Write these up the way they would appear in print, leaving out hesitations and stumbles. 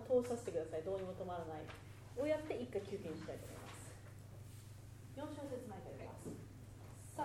通させてください。どうにも止まらないをやって一回休憩にしたいと思います。4小節前からやります。3、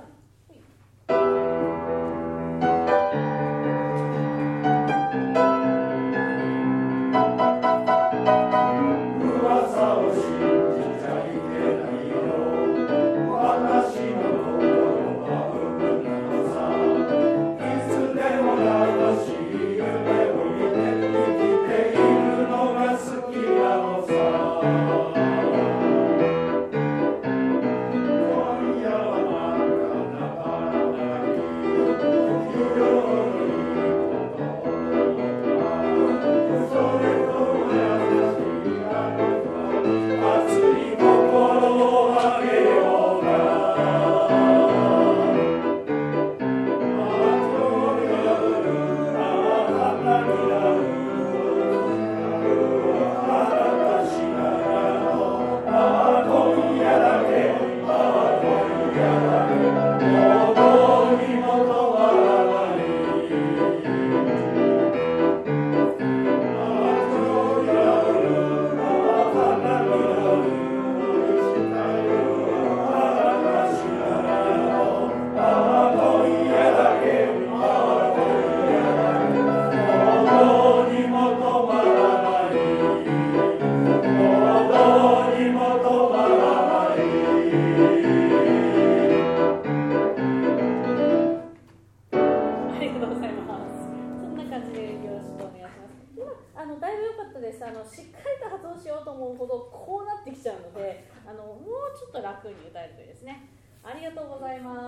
だいぶ良かったです。しっかりと発音しようと思うほどこうなってきちゃうので、もうちょっと楽に歌えるといいですね。ありがとうございます。